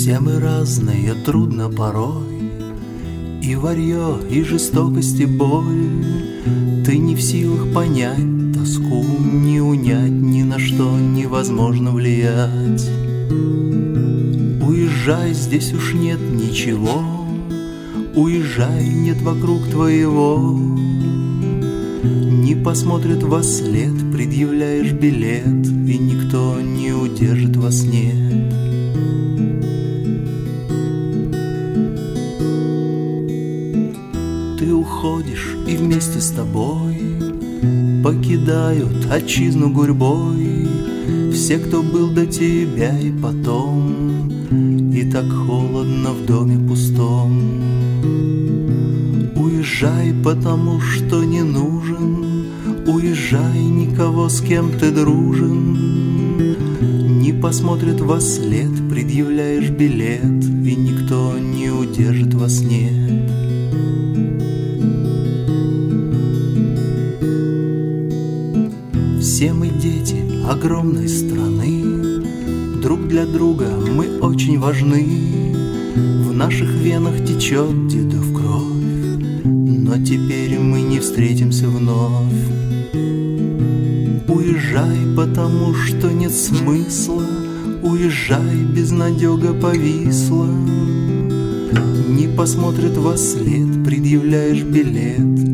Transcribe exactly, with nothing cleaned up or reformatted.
Все мы разные, трудно порой, и варьё, и жестокость, и боль. Ты не в силах понять тоску, не унять, ни на что невозможно влиять. Уезжай, здесь уж нет ничего, уезжай, нет вокруг твоего. Не посмотрят во след, предъявляешь билет, и никто не удержит вас, нет. Ты уходишь, и вместе с тобой покидают отчизну гурьбой все, кто был до тебя и потом, и так холодно в доме пустом. Уезжай, потому что не нужен, уезжай, никого, с кем ты дружен. Не посмотрят во след, предъявляешь билет, и никто не удержит вас, нет. Все мы дети огромной страны, друг для друга мы очень важны. В наших венах течет дедов кровь, но теперь мы не встретимся вновь. Уезжай, потому что нет смысла, уезжай, безнадега повисла. Не посмотрят во след, предъявляешь билет,